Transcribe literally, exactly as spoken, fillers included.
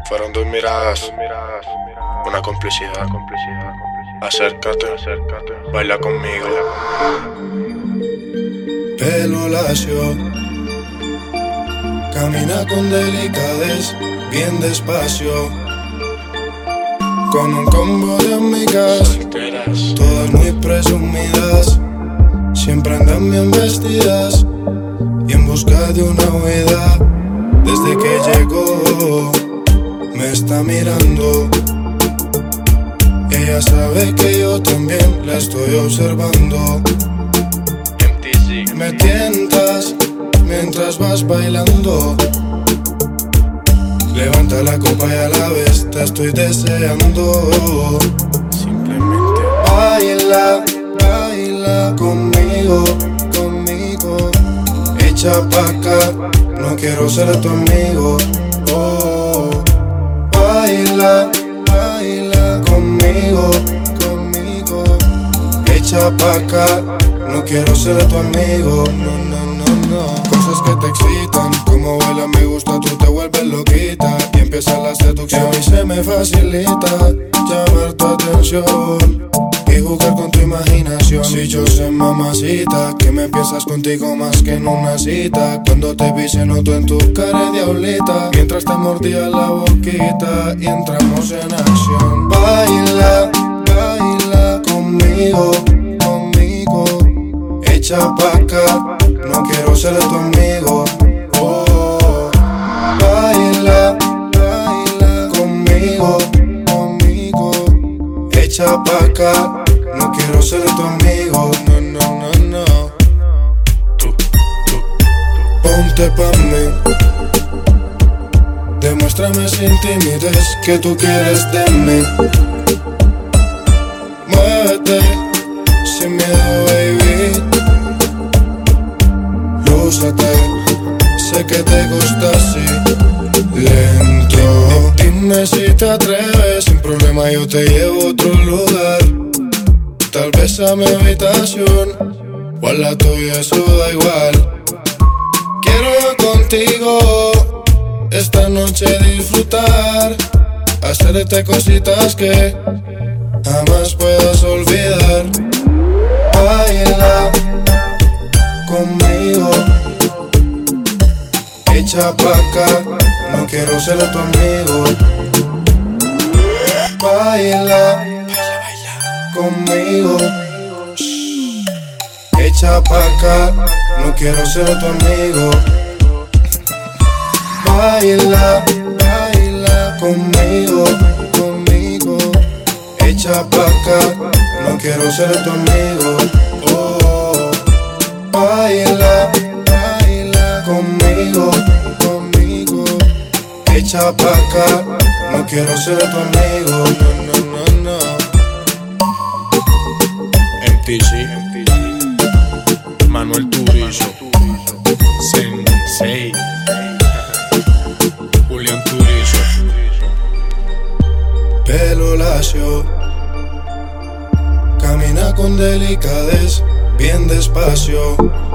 Fueron dos miradas, una complicidad. Acércate, baila conmigo. Pelo lacio, camina con delicadez, bien despacio. Con un combo de amigas, Solteras, todas muy presumidas, siempre andan bien vestidas y en busca de una huida. Desde que llegó, me está mirando. Ella sabe que yo también la estoy observando. M T Z. Me tientas mientras vas bailando. Levanta la copa y a la vez te estoy deseando. Simplemente Baila, baila conmigo, conmigo. Echa pa' acá, no quiero ser tu amigo. Oh, baila, baila conmigo, conmigo. Echa pa' acá, no quiero ser tu amigo. No, no, no, no. Cosas que te excitan, como baila me gusta, tú te vuelves loquita y empieza la seducción. Y a mí se me facilita llamar tu atención y jugar con tu imaginación. Si yo sé, mamacita, que me piensas contigo más que en una cita. Cuando te vi se notó en tu cara de diablita, mientras te mordía la boquita y entramos en acción. Baila, baila conmigo, conmigo. Echa pa' acá, no quiero ser tu amigo. Oh, baila, baila conmigo, conmigo. Echa pa' acá, no quiero ser tu amigo. No, no, no, no. tú, tú, Ponte pa' mí, demuéstrame sin timidez que tú quieres de mí. Muévete sin miedo, baby. Lúzate, sé que te gusta así, lento. Dime si te atreves, sin problema yo te llevo a otro lugar. Tal vez a mi habitación o a la tuya, eso da igual. Quiero contigo esta noche disfrutar, hacerte cositas que jamás puedas olvidar. Baila conmigo, echa pa' acá, no quiero ser tu amigo. Baila conmigo, echa pa' acá, no quiero ser tu amigo. Baila, baila conmigo, conmigo. Echa pa' acá, no quiero ser tu amigo. Oh, baila, baila conmigo, conmigo. Echa pa' acá, no quiero ser tu amigo. No, no, no, no. M T Z, Manuel Turizo, Sensei, Julián Turizo. Pelo lacio, camina con delicadez, bien despacio.